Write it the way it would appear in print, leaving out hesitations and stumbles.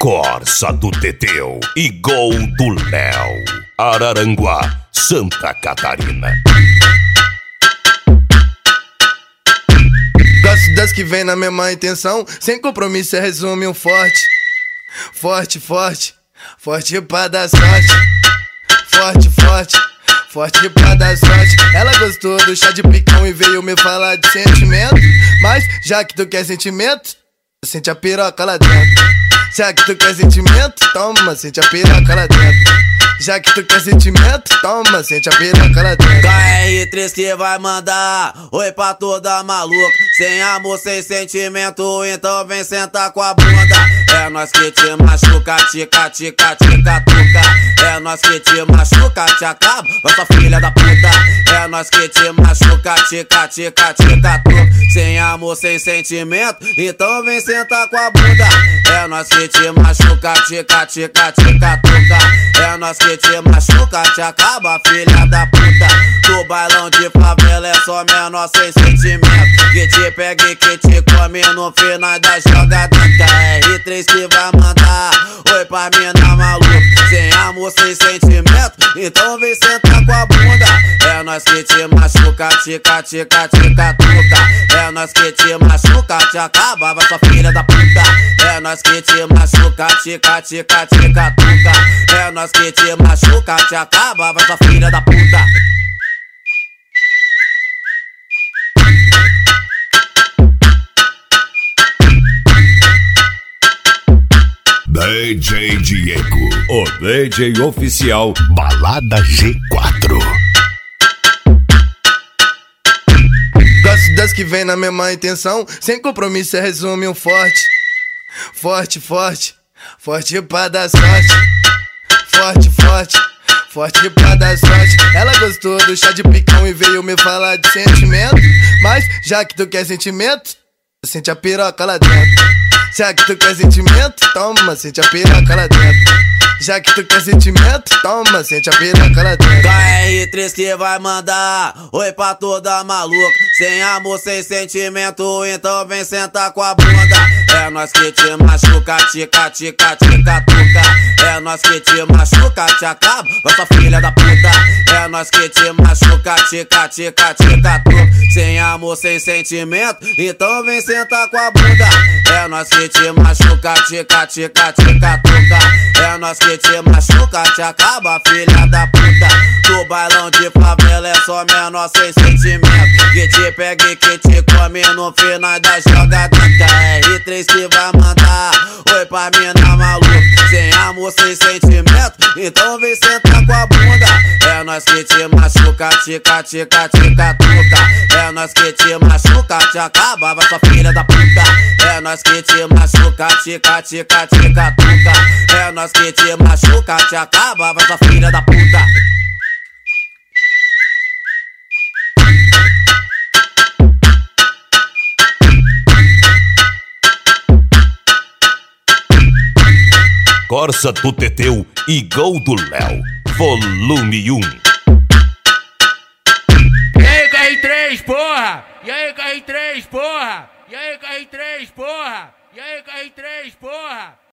Corsa do Teteu e Gol do Léo. Araranguá, Santa Catarina. Gosto das que vem na mesma intenção, sem compromisso, resume um forte. Forte, forte, forte pra dar sorte. Forte, forte, forte pra dar sorte. Ela gostou do chá de picão e veio me falar de sentimento. Mas já que tu quer sentimento, sente a piroca lá dentro. Já que tu quer sentimento, toma, sente a piroca lá dentro. Já que tu quer sentimento, toma, sente a piroca lá dentro. KR3 que vai mandar oi pra toda maluca. Sem amor, sem sentimento, então vem sentar com a bunda. É nós que te machuca, tica, tica, tica, tuca. É nós que te machuca, te acaba, nossa filha da puta. É nós que te machuca, tica, tica, tica, tuca. Sem amor, sem sentimento, então vem sentar com a bunda. É nós que te machuca, tica, tica, tica, tuca. É nós que te machuca, te acaba, filha da puta. Do bailão de favela é só menor sem sentimento. Que te pega e que te come no final da jogada. KR3 que vai mandar oi pra mina maluca. Sem amor, sem sentimento, então vem sentar com a bunda. É nós que te machuca, tica, tica, tica, tuca. É nós que te machuca, te acaba, vai sua filha da puta. É nós que te machuca, tica, tica, tica, tuca. É nós que te machuca, te acaba, vai sua filha da puta. DJ Diego, o DJ oficial Balada G4. Gosto das que vem na mesma intenção, sem compromisso, resume um forte. Forte, forte, forte pra dar sorte. Forte, forte, forte pra dar sorte. Ela gostou do chá de picão e veio me falar de sentimento. Mas já que tu quer sentimento, sente a piroca lá dentro. Já que tu quer sentimento, toma, sente a piroca lá dentro. Já que tu quer sentimento, toma, sente a piroca lá dentro. KR3 que vai mandar oi pra toda maluca. Sem amor, sem sentimento, então vem sentar com a bunda. É nós que te machuca, tica, tica, tica, tuca. É nós que te machuca, te acaba, nossa filha da puta. É nós que te machuca, tica, tica, tica, tuca. Sem amor, sem sentimento, então vem sentar com a bunda. É nós que te machuca, tica, tica, tica, tuca. É nós que te machuca, te acaba, filha da puta. Do bailão de favela é só menor sem sentimento. Que te pega e que te come no final da jogada. KR3 que vai mandar oi pra mina maluca. Sem amor, sem sentimento, então vem sentar com a bunda. É nós que te machuca, tica, tica, tica, tuca. É nós que te machuca, te acaba, vai sua filha da puta. É nós que te machuca, tica, tica, tica, tuca. É nós que te machuca, te acaba, vai sua filha da puta. Corsa do Teteu e Gol do Léo, volume 1. E aí, KR3, porra! E aí, KR3, porra! E aí, KR3, porra! E aí, KR3, porra!